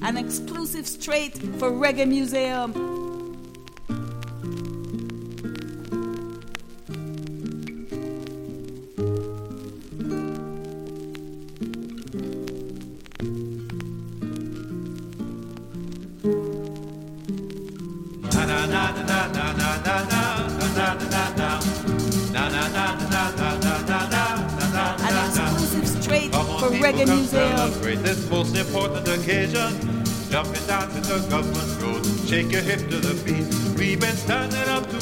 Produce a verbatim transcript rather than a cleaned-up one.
an exclusive straight for Reggae Museum. For Reggae Museum. Celebrate this most important occasion. Jumping down to the government road, shake your hip to the beat. We've been standing up to